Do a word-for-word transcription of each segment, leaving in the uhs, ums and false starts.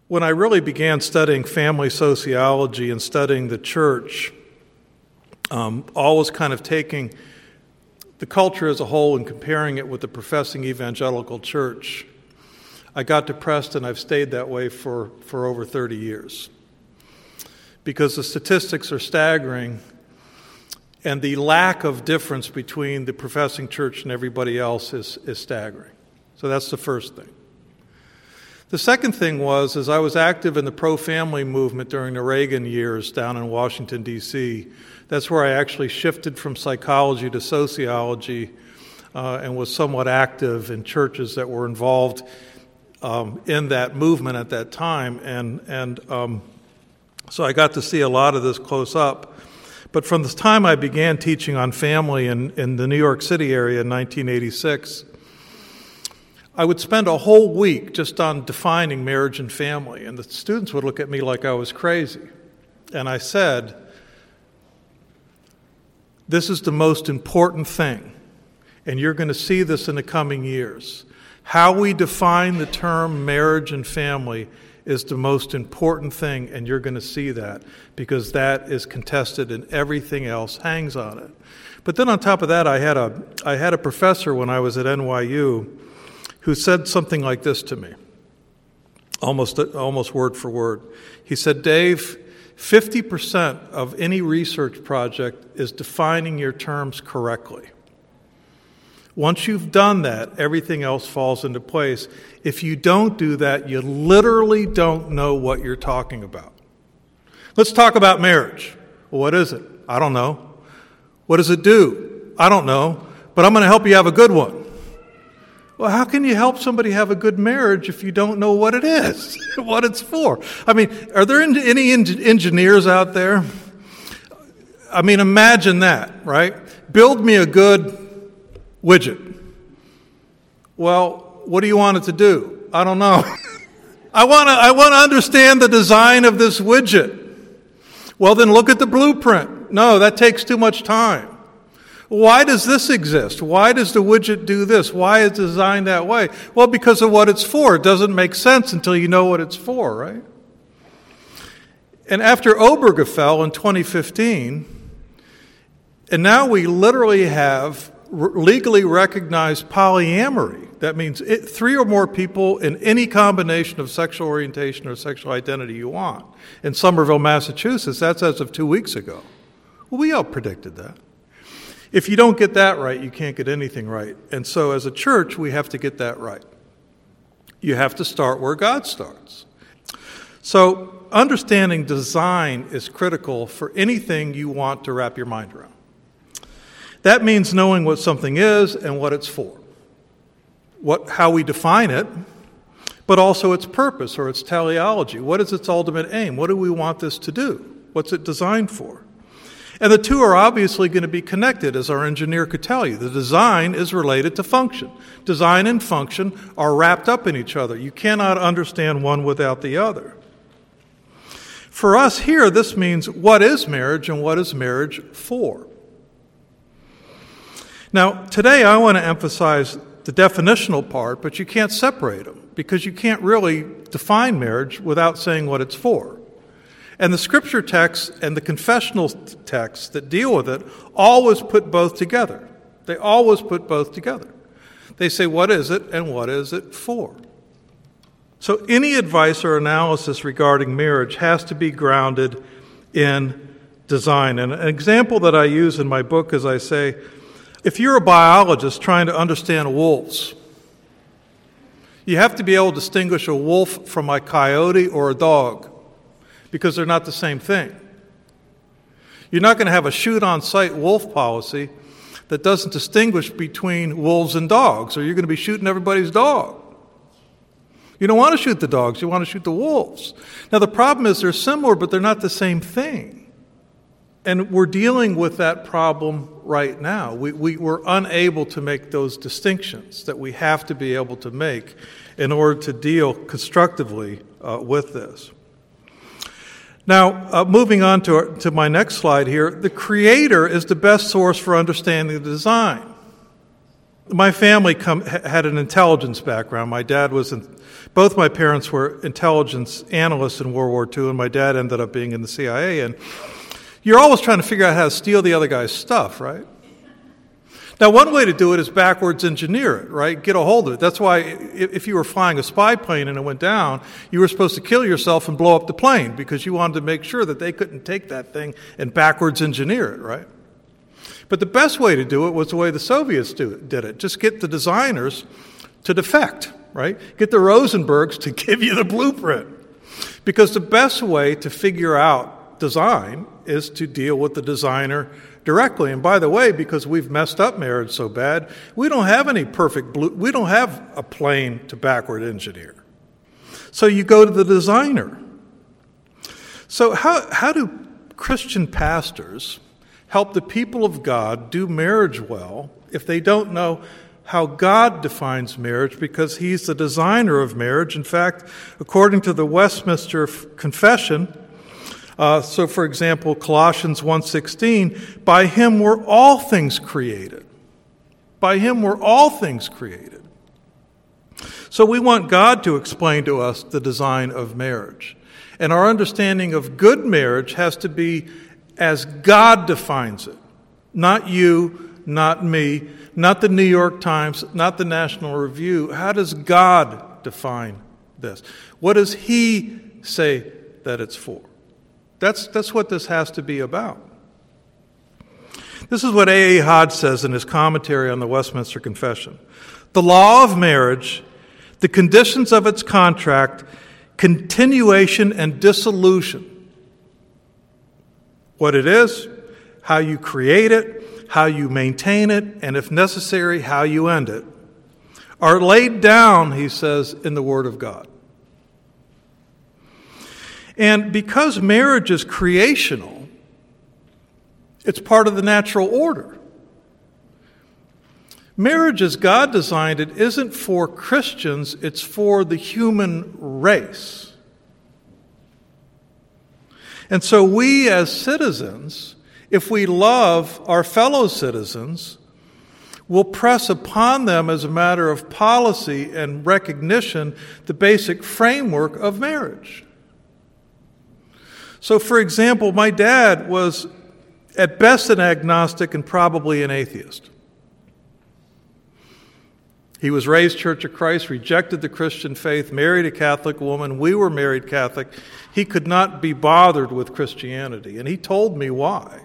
When I really began studying family sociology and studying the church, um, always kind of taking the culture as a whole and comparing it with the professing evangelical church, I got depressed, and I've stayed that way for, for over thirty years. Because the statistics are staggering, and the lack of difference between the professing church and everybody else is, is staggering. So that's the first thing. The second thing was, as I was active in the pro-family movement during the Reagan years down in Washington, D C, that's where I actually shifted from psychology to sociology uh, and was somewhat active in churches that were involved um, in that movement at that time. And, and um, so I got to see a lot of this close up. But from the time I began teaching on family in, in the New York City area in nineteen eighty-six, I would spend a whole week just on defining marriage and family, and the students would look at me like I was crazy. And I said, this is the most important thing, and you're going to see this in the coming years. How we define the term marriage and family is the most important thing, and you're going to see that, because that is contested and everything else hangs on it. But then on top of that, I had a I had a professor when I was at N Y U who said something like this to me, almost almost word for word. He said, Dave, fifty percent of any research project is defining your terms correctly. Once you've done that, everything else falls into place. If you don't do that, you literally don't know what you're talking about. Let's talk about marriage. Well, what is it? I don't know. What does it do? I don't know, but I'm going to help you have a good one. Well, how can you help somebody have a good marriage if you don't know what it is, what it's for? I mean, are there any engineers out there? I mean, imagine that, right? Build me a good widget. Well, what do you want it to do? I don't know. I want to I want to understand the design of this widget. Well, then look at the blueprint. No, that takes too much time. Why does this exist? Why does the widget do this? Why is it designed that way? Well, because of what it's for. It doesn't make sense until you know what it's for, right? And after Obergefell in twenty fifteen, and now we literally have legally recognized polyamory. That means it, three or more people in any combination of sexual orientation or sexual identity you want. In Somerville, Massachusetts, that's as of two weeks ago. Well, we all predicted that. If you don't get that right, you can't get anything right. And so as a church, we have to get that right. You have to start where God starts. So understanding design is critical for anything you want to wrap your mind around. That means knowing what something is and what it's for, what, how we define it, but also its purpose or its teleology. What is its ultimate aim? What do we want this to do? What's it designed for? And the two are obviously going to be connected, as our engineer could tell you. The design is related to function. Design and function are wrapped up in each other. You cannot understand one without the other. For us here, this means what is marriage and what is marriage for? Now, today I want to emphasize the definitional part, but you can't separate them because you can't really define marriage without saying what it's for. And the scripture texts and the confessional texts that deal with it always put both together. They always put both together. They say, what is it and what is it for? So any advice or analysis regarding marriage has to be grounded in design. And an example that I use in my book is I say, if you're a biologist trying to understand wolves, you have to be able to distinguish a wolf from a coyote or a dog, because they're not the same thing. You're not going to have a shoot-on-sight wolf policy that doesn't distinguish between wolves and dogs, or you're going to be shooting everybody's dog. You don't want to shoot the dogs, you want to shoot the wolves. Now the problem is they're similar, but they're not the same thing. And we're dealing with that problem right now. We, we, we're unable to make those distinctions that we have to be able to make in order to deal constructively uh, with this. Now, uh, moving on to, to my next slide here, the Creator is the best source for understanding the design. my family come, had an intelligence background. My dad was, in, both my parents were intelligence analysts in World War Two, and my dad ended up being in the C I A. And you're always trying to figure out how to steal the other guy's stuff, right? Now, one way to do it is backwards engineer it, right? Get a hold of it. That's why if you were flying a spy plane and it went down, you were supposed to kill yourself and blow up the plane because you wanted to make sure that they couldn't take that thing and backwards engineer it, right? But the best way to do it was the way the Soviets do it, did it. Just get the designers to defect, right? Get the Rosenbergs to give you the blueprint. Because the best way to figure out design is to deal with the designer directly. And by the way, because we've messed up marriage so bad, we don't have any perfect blue, we don't have a plane to backward engineer. So you go to the designer. So how, how do Christian pastors help the people of God do marriage well if they don't know how God defines marriage, because he's the designer of marriage? In fact, according to the Westminster Confession, Uh, so, for example, Colossians one sixteen, by him were all things created. By him were all things created. So we want God to explain to us the design of marriage. And our understanding of good marriage has to be as God defines it. Not you, not me, not the New York Times, not the National Review. How does God define this? What does he say that it's for? That's, that's what this has to be about. This is what A A Hodge says in his commentary on the Westminster Confession. The law of marriage, the conditions of its contract, continuation and dissolution. What it is, how you create it, how you maintain it, and if necessary, how you end it, are laid down, he says, in the Word of God. And because marriage is creational, it's part of the natural order. Marriage, as God designed it, isn't for Christians, it's for the human race. And so we as citizens, if we love our fellow citizens, will press upon them as a matter of policy and recognition the basic framework of marriage. So, for example, my dad was at best an agnostic and probably an atheist. He was raised Church of Christ, rejected the Christian faith, married a Catholic woman. We were married Catholic. He could not be bothered with Christianity, and he told me why.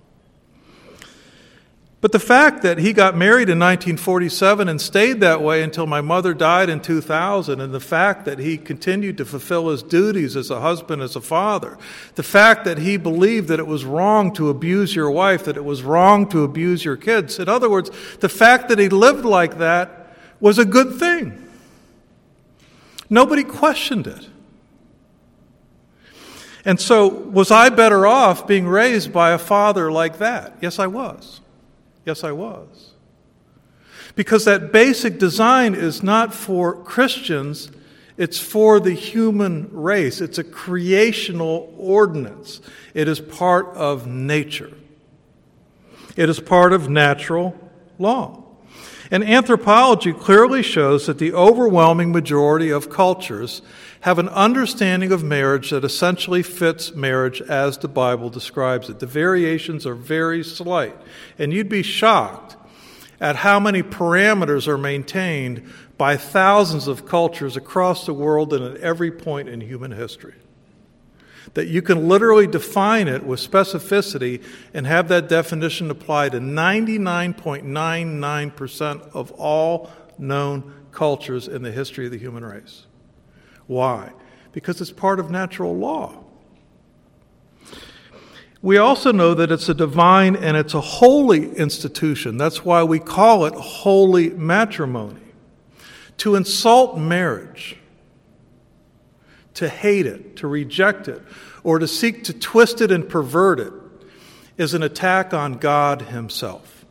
But the fact that he got married in nineteen forty-seven and stayed that way until my mother died in two thousand, and the fact that he continued to fulfill his duties as a husband, as a father, the fact that he believed that it was wrong to abuse your wife, that it was wrong to abuse your kids, in other words, the fact that he lived like that was a good thing. Nobody questioned it. And so, was I better off being raised by a father like that? Yes, I was. Yes, I was. Because that basic design is not for Christians, it's for the human race. It's a creational ordinance. It is part of nature. It is part of natural law. And anthropology clearly shows that the overwhelming majority of cultures have an understanding of marriage that essentially fits marriage as the Bible describes it. The variations are very slight. And you'd be shocked at how many parameters are maintained by thousands of cultures across the world and at every point in human history. That you can literally define it with specificity and have that definition apply to ninety-nine point nine nine percent of all known cultures in the history of the human race. Why? Because it's part of natural law. We also know that it's a divine and it's a holy institution. That's why we call it holy matrimony. To insult marriage, to hate it, to reject it, or to seek to twist it and pervert it is an attack on God himself.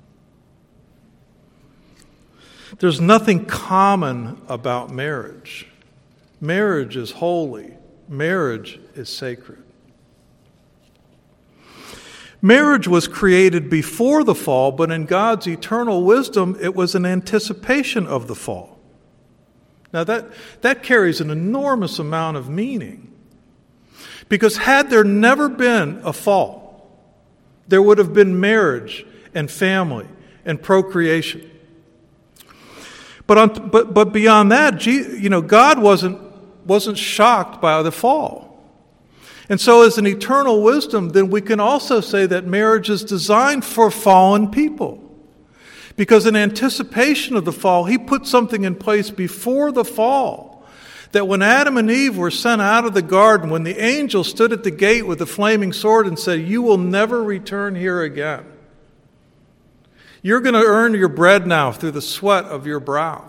There's nothing common about marriage. Marriage is holy. Marriage is sacred. Marriage was created before the fall, but in God's eternal wisdom, it was an anticipation of the fall. Now that, that carries an enormous amount of meaning. Because had there never been a fall, there would have been marriage and family and procreation. But on, but but beyond that, you know, God wasn't wasn't shocked by the fall. And so as an eternal wisdom, then we can also say that marriage is designed for fallen people. Because in anticipation of the fall, he put something in place before the fall. That when Adam and Eve were sent out of the garden, when the angel stood at the gate with a flaming sword and said, "You will never return here again. You're going to earn your bread now through the sweat of your brow.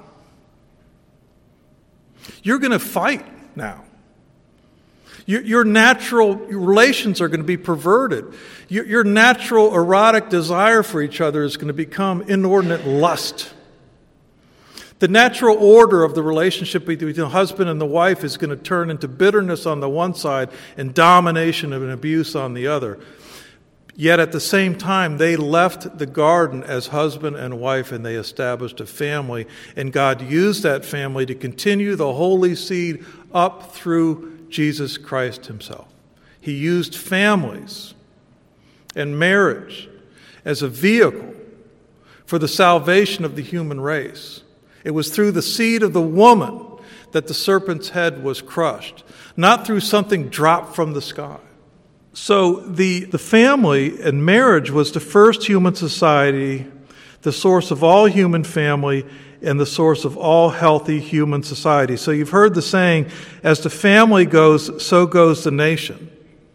You're going to fight now. Your, your natural relations are going to be perverted. Your, your natural erotic desire for each other is going to become inordinate lust. The natural order of the relationship between the husband and the wife is going to turn into bitterness on the one side and domination and abuse on the other. Yet at the same time, they left the garden as husband and wife, and they established a family. And God used that family to continue the holy seed up through Jesus Christ himself. He used families and marriage as a vehicle for the salvation of the human race. It was through the seed of the woman that the serpent's head was crushed, not through something dropped from the sky. So the, the family and marriage was the first human society, the source of all human family, and the source of all healthy human society. So you've heard the saying, as the family goes, so goes the nation.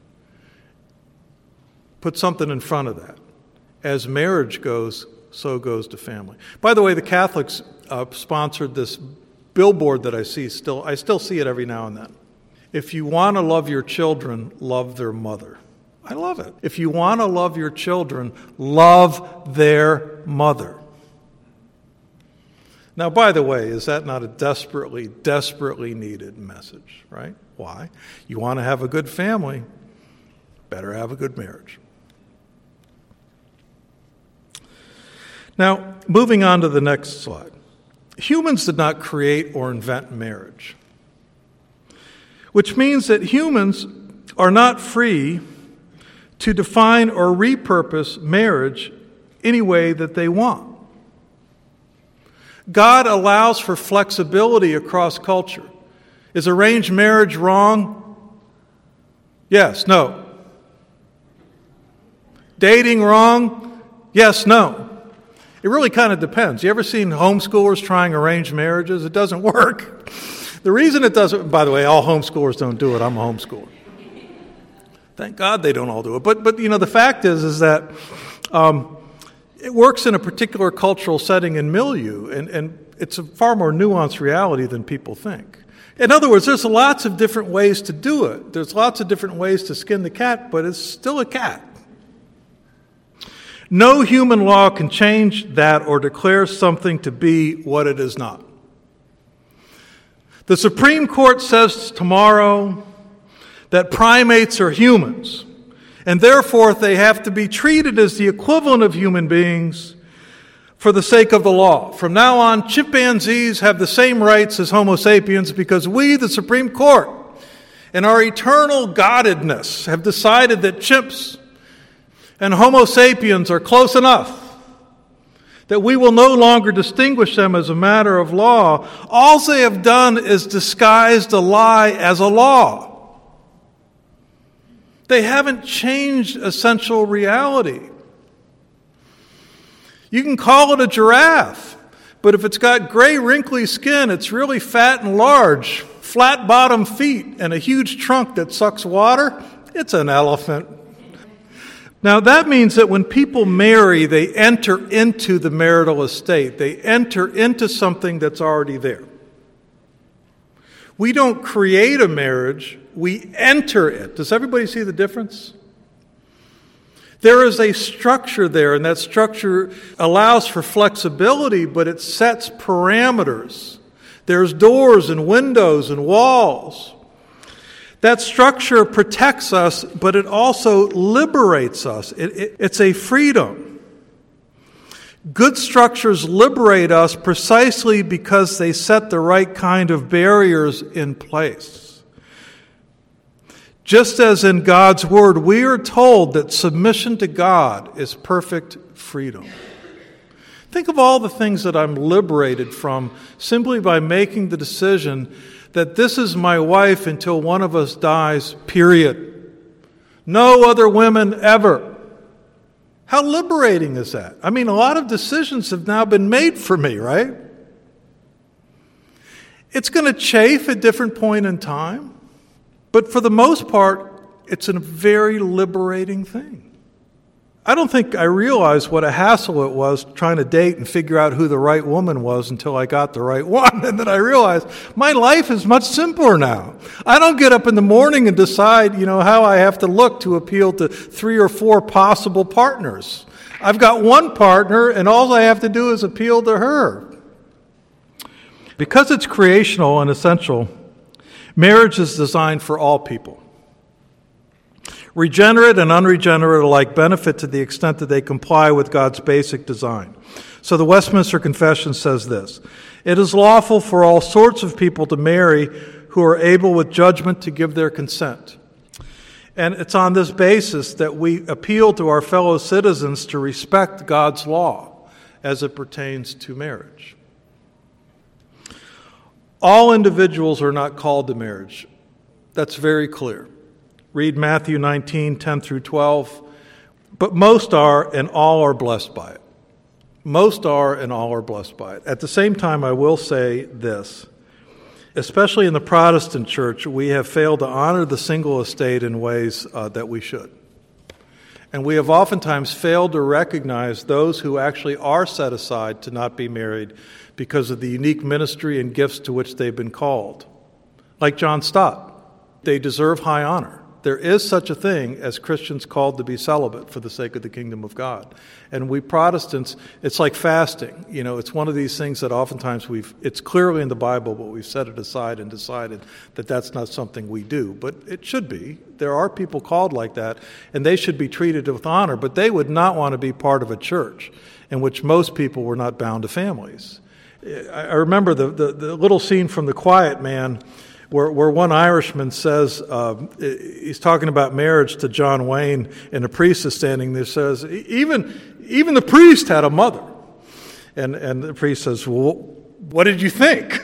Put something in front of that. As marriage goes, so goes the family. By the way, the Catholics uh, sponsored this billboard that I see still. I still see it every now and then. If you want to love your children, love their mother. I love it. If you want to love your children, love their mother. Now, by the way, is that not a desperately, desperately needed message, right? Why? You want to have a good family, better have a good marriage. Now, moving on to the next slide. Humans did not create or invent marriage, which means that humans are not free to define or repurpose marriage any way that they want. God allows for flexibility across culture. Is arranged marriage wrong? Yes, no. Dating wrong? Yes, no. It really kind of depends. You ever seen homeschoolers trying arranged marriages? It doesn't work. The reason it doesn't, by the way, all homeschoolers don't do it. I'm a homeschooler. Thank God they don't all do it. But, but you know, the fact is, is that um, it works in a particular cultural setting and milieu, and, and it's a far more nuanced reality than people think. In other words, there's lots of different ways to do it. There's lots of different ways to skin the cat, but it's still a cat. No human law can change that or declare something to be what it is not. The Supreme Court says tomorrow that primates are humans, and therefore they have to be treated as the equivalent of human beings for the sake of the law. From now on, chimpanzees have the same rights as Homo sapiens because we, the Supreme Court, in our eternal goddedness, have decided that chimps and Homo sapiens are close enough that we will no longer distinguish them as a matter of law. All they have done is disguised a lie as a law. They haven't changed essential reality. You can call it a giraffe, but if it's got gray, wrinkly skin, it's really fat and large, flat-bottom feet, and a huge trunk that sucks water, it's an elephant. Now, that means that when people marry, they enter into the marital estate. They enter into something that's already there. We don't create a marriage, we enter it. Does everybody see the difference? There is a structure there, and that structure allows for flexibility, but it sets parameters. There's doors and windows and walls. That structure protects us, but it also liberates us. It, it, it's a freedom. Good structures liberate us precisely because they set the right kind of barriers in place. Just as in God's Word, we are told that submission to God is perfect freedom. Think of all the things that I'm liberated from simply by making the decision that this is my wife until one of us dies, period. No other women ever. How liberating is that? I mean, a lot of decisions have now been made for me, right? It's going to chafe at different point in time, but for the most part, it's a very liberating thing. I don't think I realized what a hassle it was trying to date and figure out who the right woman was until I got the right one. And then I realized my life is much simpler now. I don't get up in the morning and decide, you know, how I have to look to appeal to three or four possible partners. I've got one partner, and all I have to do is appeal to her. Because it's creational and essential, marriage is designed for all people. Regenerate and unregenerate alike benefit to the extent that they comply with God's basic design. So the Westminster Confession says this: it is lawful for all sorts of people to marry who are able with judgment to give their consent. And it's on this basis that we appeal to our fellow citizens to respect God's law as it pertains to marriage. All individuals are not called to marriage. That's very clear. Read Matthew nineteen, ten through twelve. But most are, and all are blessed by it. Most are, and all are blessed by it. At the same time, I will say this. Especially in the Protestant church, we have failed to honor the single estate in ways uh, that we should. And we have oftentimes failed to recognize those who actually are set aside to not be married because of the unique ministry and gifts to which they've been called. Like John Stott. They deserve high honor. There is such a thing as Christians called to be celibate for the sake of the kingdom of God. And we Protestants, it's like fasting. You know, it's one of these things that oftentimes we've, it's clearly in the Bible, but we've set it aside and decided that that's not something we do. But it should be. There are people called like that, and they should be treated with honor, but they would not want to be part of a church in which most people were not bound to families. I remember the, the, the little scene from The Quiet Man Where, where one Irishman says, uh, he's talking about marriage to John Wayne, and the priest is standing there, says, even even the priest had a mother. And, and the priest says, well, what did you think?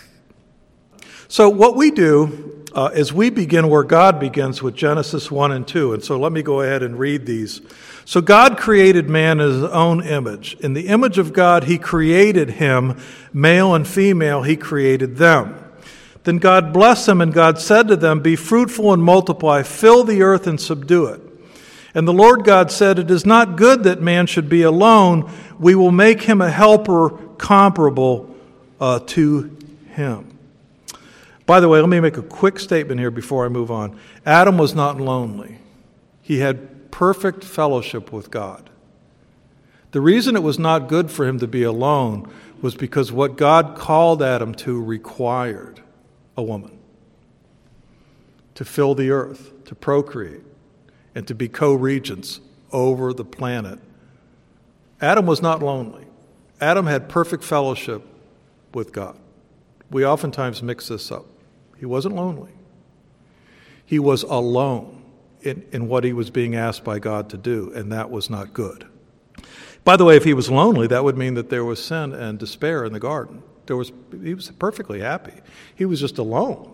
So what we do uh, is we begin where God begins with Genesis one and two. And so let me go ahead and read these. So God created man in his own image. In the image of God, he created him, male and female, he created them. Then God blessed them, and God said to them, be fruitful and multiply, fill the earth and subdue it. And the Lord God said, it is not good that man should be alone. We will make him a helper comparable uh, to him. By the way, let me make a quick statement here before I move on. Adam was not lonely. He had perfect fellowship with God. The reason it was not good for him to be alone was because what God called Adam to required a woman to fill the earth, to procreate, and to be co-regents over the planet. Adam was not lonely. Adam had perfect fellowship with God. We oftentimes mix this up. He wasn't lonely. He was alone in, in what he was being asked by God to do, and that was not good. By the way, if he was lonely, that would mean that there was sin and despair in the garden. There was, he was perfectly happy. He was just alone.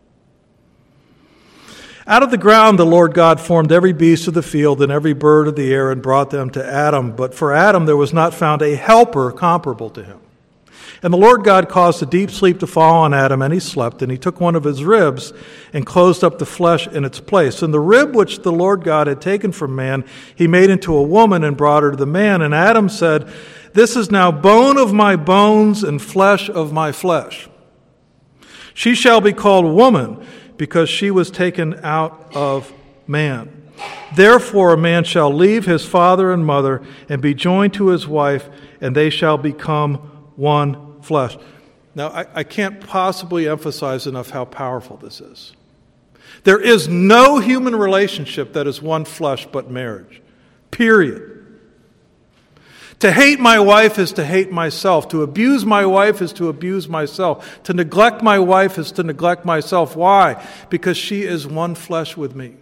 Out of the ground the Lord God formed every beast of the field and every bird of the air and brought them to Adam. But for Adam there was not found a helper comparable to him. And the Lord God caused a deep sleep to fall on Adam, and he slept. And he took one of his ribs and closed up the flesh in its place. And the rib which the Lord God had taken from man, he made into a woman and brought her to the man. And Adam said, this is now bone of my bones and flesh of my flesh. She shall be called woman, because she was taken out of man. Therefore a man shall leave his father and mother and be joined to his wife, and they shall become one flesh. Now, I, I can't possibly emphasize enough how powerful this is. There is no human relationship that is one flesh but marriage. Period. To hate my wife is to hate myself. To abuse my wife is to abuse myself. To neglect my wife is to neglect myself. Why? Because she is one flesh with me.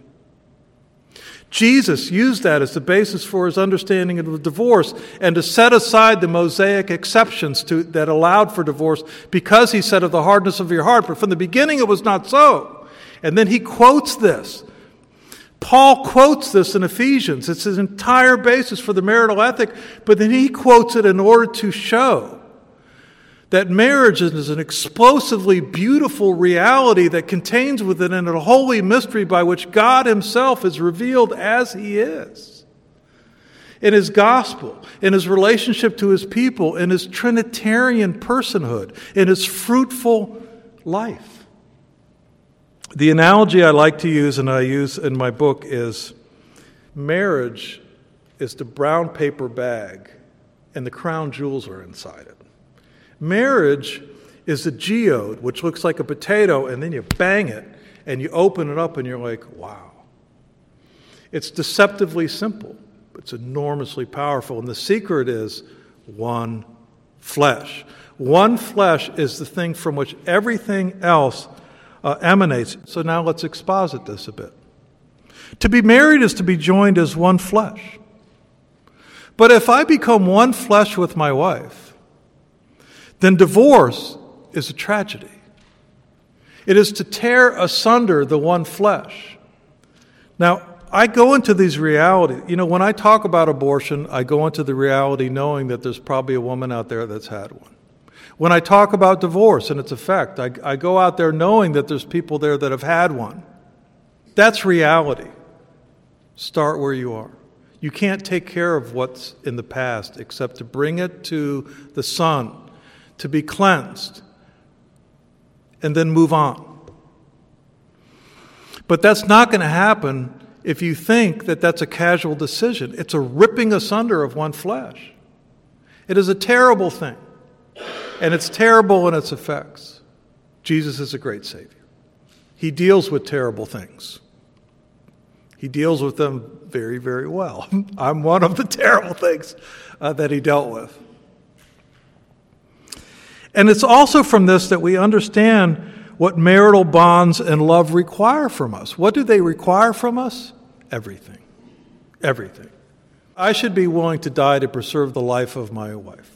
Jesus used that as the basis for his understanding of divorce and to set aside the Mosaic exceptions to, that allowed for divorce because he said of the hardness of your heart. But from the beginning it was not so. And then he quotes this. Paul quotes this in Ephesians. It's his entire basis for the marital ethic, but then he quotes it in order to show that marriage is an explosively beautiful reality that contains within it a holy mystery by which God himself is revealed as he is. In his gospel, in his relationship to his people, in his Trinitarian personhood, in his fruitful life. The analogy I like to use and I use in my book is marriage is the brown paper bag and the crown jewels are inside it. Marriage is a geode, which looks like a potato, and then you bang it, and you open it up, and you're like, wow. It's deceptively simple, but it's enormously powerful. And the secret is one flesh. One flesh is the thing from which everything else uh, emanates. So now let's exposit this a bit. To be married is to be joined as one flesh. But if I become one flesh with my wife, then divorce is a tragedy. It is to tear asunder the one flesh. Now, I go into these realities. You know, when I talk about abortion, I go into the reality knowing that there's probably a woman out there that's had one. When I talk about divorce and its effect, I, I go out there knowing that there's people there that have had one. That's reality. Start where you are. You can't take care of what's in the past except to bring it to the Son, to be cleansed, and then move on. But that's not going to happen if you think that that's a casual decision. It's a ripping asunder of one flesh. It is a terrible thing, and it's terrible in its effects. Jesus is a great Savior. He deals with terrible things. He deals with them very, very well. I'm one of the terrible things uh, that he dealt with. And it's also from this that we understand what marital bonds and love require from us. What do they require from us? Everything. Everything. I should be willing to die to preserve the life of my wife.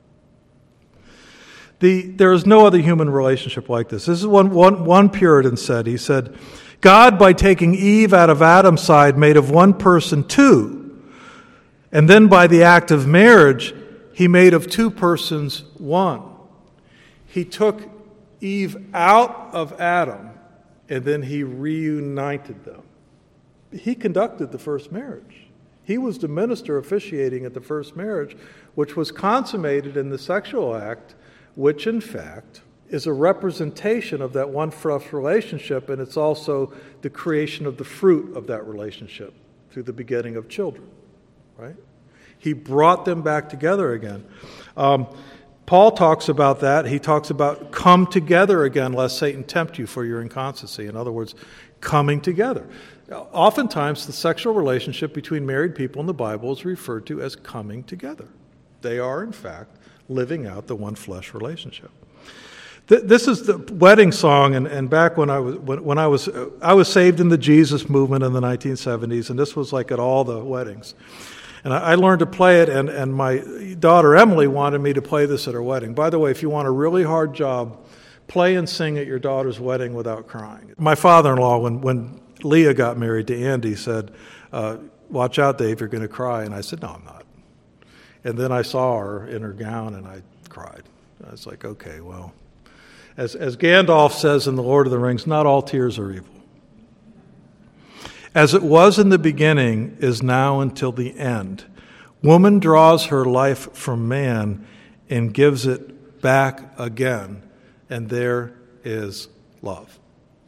The, there is no other human relationship like this. This is what one, one, one Puritan said. He said, God, by taking Eve out of Adam's side, made of one person two. And then by the act of marriage, he made of two persons one. He took Eve out of Adam, and then he reunited them. He conducted the first marriage. He was the minister officiating at the first marriage, which was consummated in the sexual act, which in fact is a representation of that one flesh relationship, and it's also the creation of the fruit of that relationship through the begetting of children, right? He brought them back together again. Um, Paul talks about that. He talks about come together again, lest Satan tempt you for your inconstancy. In other words, coming together. Oftentimes, the sexual relationship between married people in the Bible is referred to as coming together. They are, in fact, living out the one flesh relationship. This is the wedding song, and, and back when I was when, when I was I was saved in the Jesus movement in the nineteen seventies, and this was like at all the weddings. And I learned to play it, and, and my daughter Emily wanted me to play this at her wedding. By the way, if you want a really hard job, play and sing at your daughter's wedding without crying. My father-in-law, when, when Leah got married to Andy, said, uh, watch out, Dave, you're going to cry. And I said, no, I'm not. And then I saw her in her gown, and I cried. I was like, okay, well, as, as Gandalf says in The Lord of the Rings, not all tears are evil. As it was in the beginning, is now until the end. Woman draws her life from man and gives it back again, and there is love.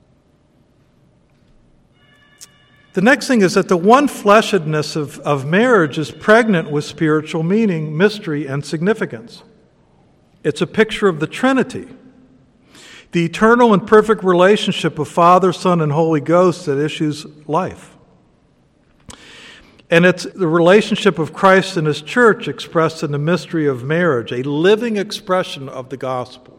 The next thing is that the one-fleshedness of, of marriage is pregnant with spiritual meaning, mystery, and significance. It's a picture of the Trinity. The eternal and perfect relationship of Father, Son, and Holy Ghost that issues life. And it's the relationship of Christ and His church expressed in the mystery of marriage, a living expression of the gospel.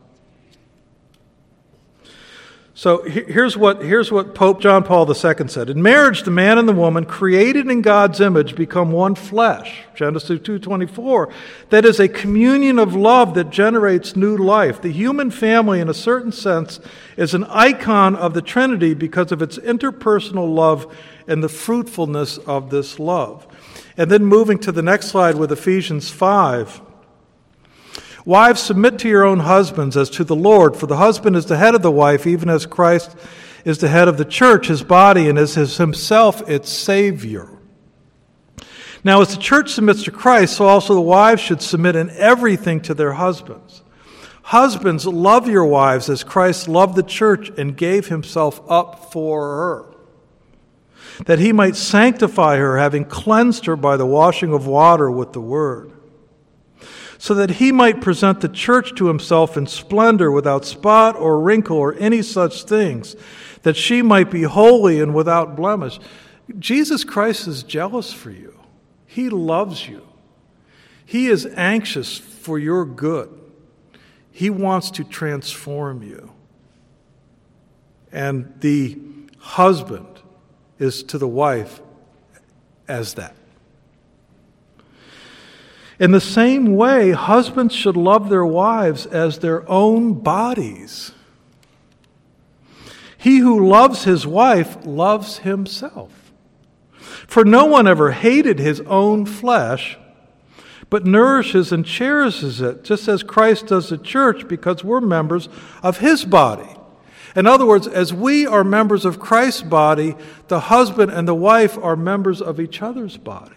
So here's what, here's what Pope John Paul the Second said. In marriage, the man and the woman, created in God's image, become one flesh. Genesis two twenty-four. That is a communion of love that generates new life. The human family, in a certain sense, is an icon of the Trinity because of its interpersonal love and the fruitfulness of this love. And then moving to the next slide with Ephesians five. Wives, submit to your own husbands as to the Lord, for the husband is the head of the wife, even as Christ is the head of the church, his body, and is his himself its Savior. Now, as the church submits to Christ, so also the wives should submit in everything to their husbands. Husbands, love your wives as Christ loved the church and gave himself up for her, that he might sanctify her, having cleansed her by the washing of water with the word, so that he might present the church to himself in splendor, without spot or wrinkle or any such things, that she might be holy and without blemish. Jesus Christ is jealous for you. He loves you. He is anxious for your good. He wants to transform you. And the husband is to the wife as that. In the same way, husbands should love their wives as their own bodies. He who loves his wife loves himself. For no one ever hated his own flesh, but nourishes and cherishes it, just as Christ does the church, because we're members of his body. In other words, as we are members of Christ's body, the husband and the wife are members of each other's body.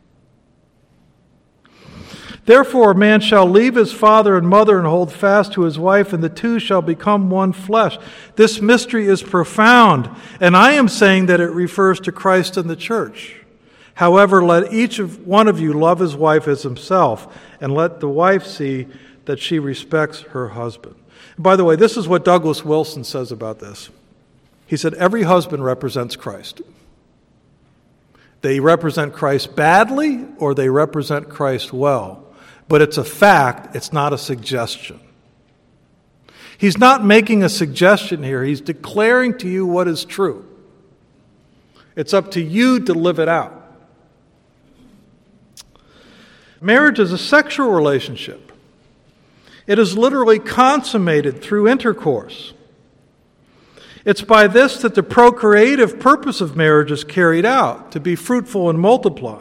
Therefore, a man shall leave his father and mother and hold fast to his wife, and the two shall become one flesh. This mystery is profound, and I am saying that it refers to Christ and the church. However, let each of one of you love his wife as himself, and let the wife see that she respects her husband. And by the way, this is what Douglas Wilson says about this. He said, every husband represents Christ. They represent Christ badly, or they represent Christ well. But it's a fact, it's not a suggestion. He's not making a suggestion here. He's declaring to you what is true. It's up to you to live it out. Marriage is a sexual relationship. It is literally consummated through intercourse. It's by this that the procreative purpose of marriage is carried out, to be fruitful and multiply.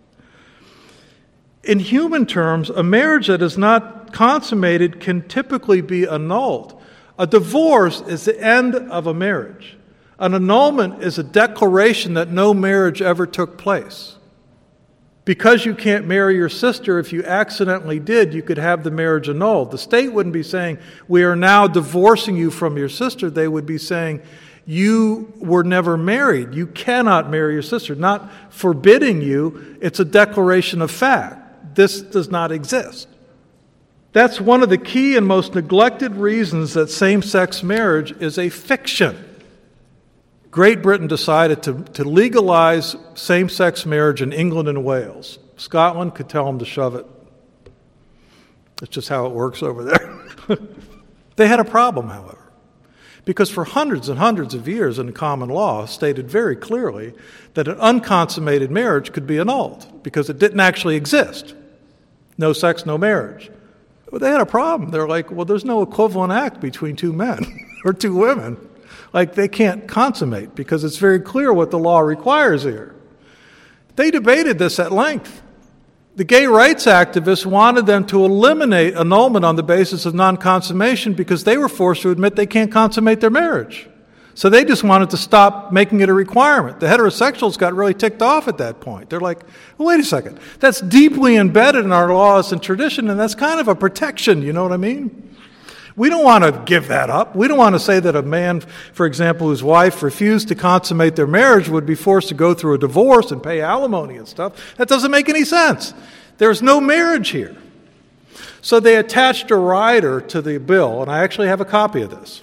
In human terms, a marriage that is not consummated can typically be annulled. A divorce is the end of a marriage. An annulment is a declaration that no marriage ever took place. Because you can't marry your sister, if you accidentally did, you could have the marriage annulled. The state wouldn't be saying, we are now divorcing you from your sister. They would be saying, you were never married. You cannot marry your sister. Not forbidding you, it's a declaration of fact. This does not exist. That's one of the key and most neglected reasons that same-sex marriage is a fiction. Great Britain decided to, to legalize same-sex marriage in England and Wales. Scotland could tell them to shove it. That's just how it works over there. They had a problem, however, because for hundreds and hundreds of years in common law stated very clearly that an unconsummated marriage could be annulled because it didn't actually exist. No sex, no marriage. But they had a problem. They're like, well, there's no equivalent act between two men or two women. Like, they can't consummate because it's very clear what the law requires here. They debated this at length. The gay rights activists wanted them to eliminate annulment on the basis of non-consummation because they were forced to admit they can't consummate their marriage. So they just wanted to stop making it a requirement. The heterosexuals got really ticked off at that point. They're like, well, wait a second. That's deeply embedded in our laws and tradition, and that's kind of a protection, you know what I mean? We don't want to give that up. We don't want to say that a man, for example, whose wife refused to consummate their marriage would be forced to go through a divorce and pay alimony and stuff. That doesn't make any sense. There's no marriage here. So they attached a rider to the bill, and I actually have a copy of this.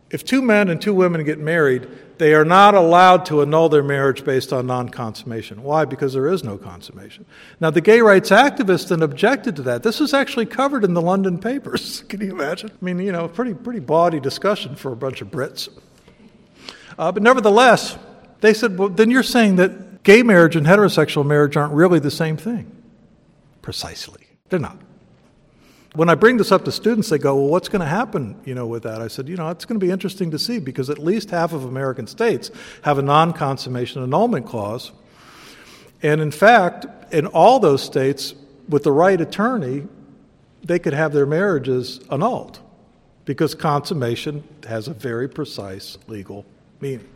If two men and two women get married, they are not allowed to annul their marriage based on non-consummation. Why? Because there is no consummation. Now, the gay rights activists then objected to that. This was actually covered in the London papers. Can you imagine? I mean, you know, pretty pretty bawdy discussion for a bunch of Brits. Uh, but nevertheless, they said, well, then you're saying that gay marriage and heterosexual marriage aren't really the same thing. Precisely. They're not. When I bring this up to students, they go, well, what's going to happen, you know, with that? I said, you know, it's going to be interesting to see because at least half of American states have a non-consummation annulment clause. And in fact, in all those states, with the right attorney, they could have their marriages annulled because consummation has a very precise legal meaning.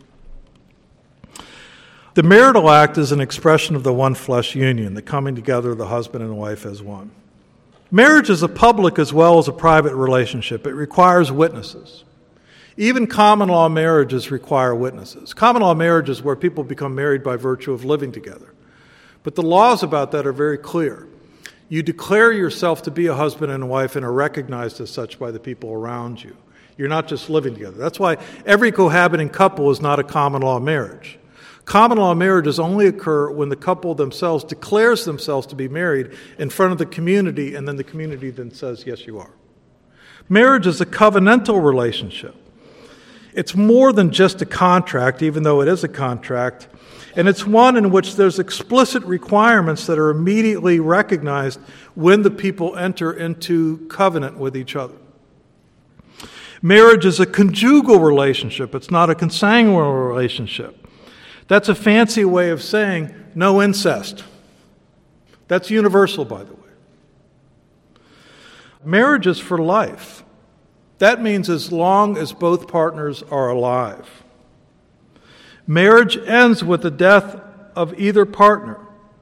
The marital act is an expression of the one flesh union, the coming together of the husband and wife as one. Marriage is a public as well as a private relationship. It requires witnesses. Even common law marriages require witnesses. Common law marriages where people become married by virtue of living together. But the laws about that are very clear. You declare yourself to be a husband and a wife and are recognized as such by the people around you. You're not just living together. That's why every cohabiting couple is not a common law marriage. Common law marriages only occur when the couple themselves declares themselves to be married in front of the community, and then the community then says, yes, you are. Marriage is a covenantal relationship. It's more than just a contract, even though it is a contract, and it's one in which there's explicit requirements that are immediately recognized when the people enter into covenant with each other. Marriage is a conjugal relationship. It's not a consanguineal relationship. That's a fancy way of saying no incest. That's universal, by the way. Marriage is for life. That means as long as both partners are alive. Marriage ends with the death of either partner.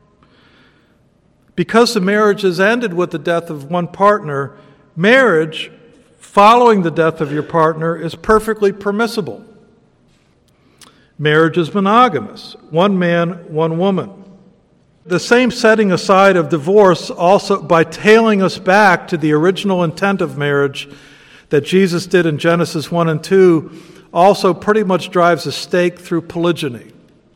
Because the marriage has ended with the death of one partner, marriage following the death of your partner is perfectly permissible. Marriage is monogamous, one man, one woman. The same setting aside of divorce also by tailing us back to the original intent of marriage that Jesus did in Genesis one and two also pretty much drives a stake through polygyny.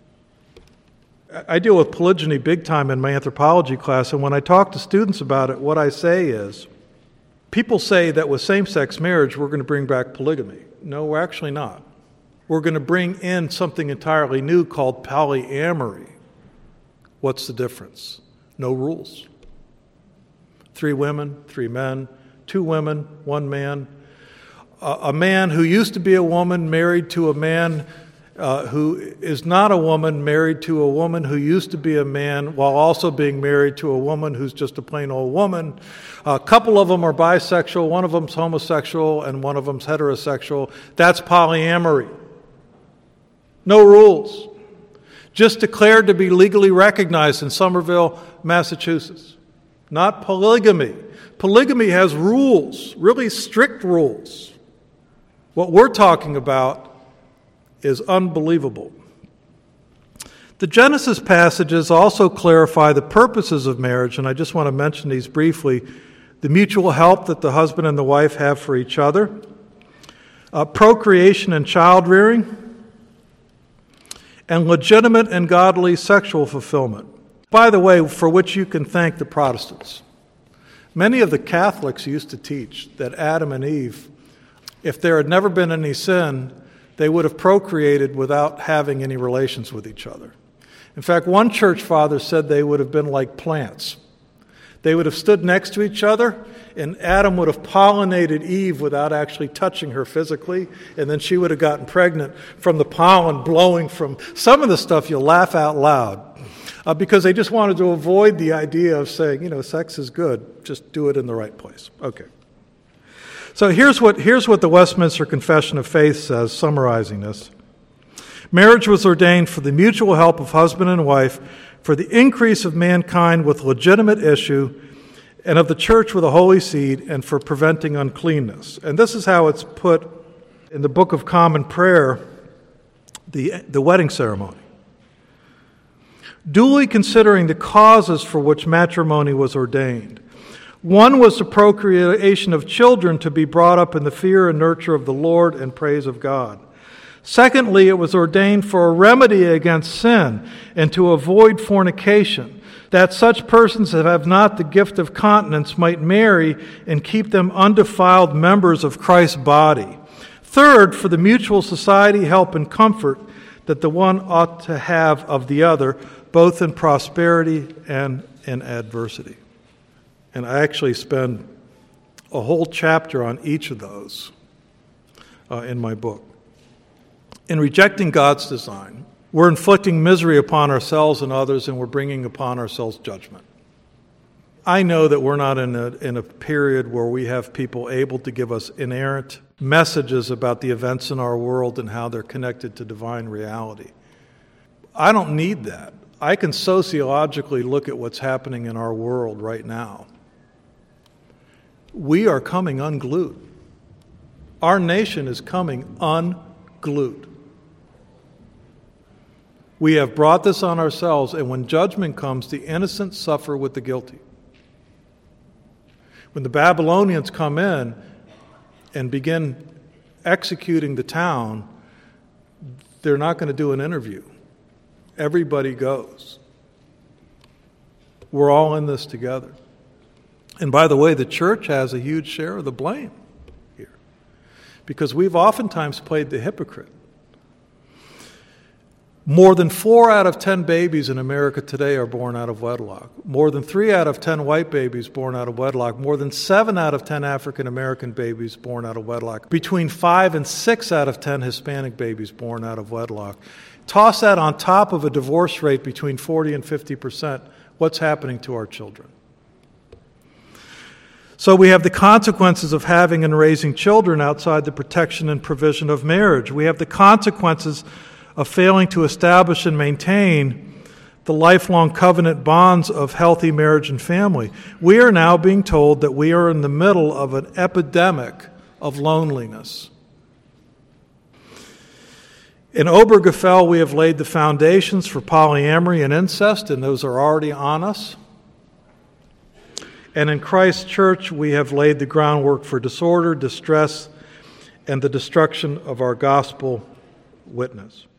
I deal with polygyny big time in my anthropology class, and when I talk to students about it, what I say is, people say that with same-sex marriage we're going to bring back polygamy. No, we're actually not. We're going to bring in something entirely new called polyamory. What's the difference? No rules. Three women, three men, two women, one man. Uh, a man who used to be a woman married to a man uh, who is not a woman married to a woman who used to be a man while also being married to a woman who's just a plain old woman. A couple of them are bisexual, one of them's homosexual, and one of them's heterosexual. That's polyamory. No rules. Just declared to be legally recognized in Somerville, Massachusetts. Not polygamy. Polygamy has rules, really strict rules. What we're talking about is unbelievable. The Genesis passages also clarify the purposes of marriage, and I just want to mention these briefly. The mutual help that the husband and the wife have for each other, uh, procreation and child rearing, and legitimate and godly sexual fulfillment. By the way, for which you can thank the Protestants. Many of the Catholics used to teach that Adam and Eve, if there had never been any sin, they would have procreated without having any relations with each other. In fact, one church father said they would have been like plants. They would have stood next to each other, and Adam would have pollinated Eve without actually touching her physically, and then she would have gotten pregnant from the pollen blowing from some of the stuff. You'll laugh out loud uh, because they just wanted to avoid the idea of saying, you know, sex is good, just do it in the right place. Okay. So here's what, here's what the Westminster Confession of Faith says, summarizing this. Marriage was ordained for the mutual help of husband and wife, for the increase of mankind with legitimate issue, and of the church with a holy seed, and for preventing uncleanness. And this is how it's put in the Book of Common Prayer, the, the wedding ceremony. Duly considering the causes for which matrimony was ordained, One was the procreation of children to be brought up in the fear and nurture of the Lord and praise of God. Secondly, it was ordained for a remedy against sin and to avoid fornication, that such persons that have not the gift of continence might marry and keep them undefiled members of Christ's body. Third, for the mutual society, help, and comfort that the one ought to have of the other, both in prosperity and in adversity. And I actually spend a whole chapter on each of those uh, in my book. In rejecting God's design, we're inflicting misery upon ourselves and others, and we're bringing upon ourselves judgment. I know that we're not in a, in a period where we have people able to give us inerrant messages about the events in our world and how they're connected to divine reality. I don't need that. I can sociologically look at what's happening in our world right now. We are coming unglued. Our nation is coming unglued. We have brought this on ourselves, and when judgment comes, the innocent suffer with the guilty. When the Babylonians come in and begin executing the town, they're not going to do an interview. Everybody goes. We're all in this together. And by the way, the church has a huge share of the blame here, because we've oftentimes played the hypocrite. More than four out of ten babies in America today are born out of wedlock. More than three out of ten white babies born out of wedlock. More than seven out of ten African American babies born out of wedlock. Between five and six out of ten Hispanic babies born out of wedlock. Toss that on top of a divorce rate between forty and fifty percent. What's happening to our children? So we have the consequences of having and raising children outside the protection and provision of marriage. We have the consequences of failing to establish and maintain the lifelong covenant bonds of healthy marriage and family. We are now being told that we are in the middle of an epidemic of loneliness. In Obergefell, we have laid the foundations for polyamory and incest, and those are already on us. And in Christ's church, we have laid the groundwork for disorder, distress, and the destruction of our gospel witness.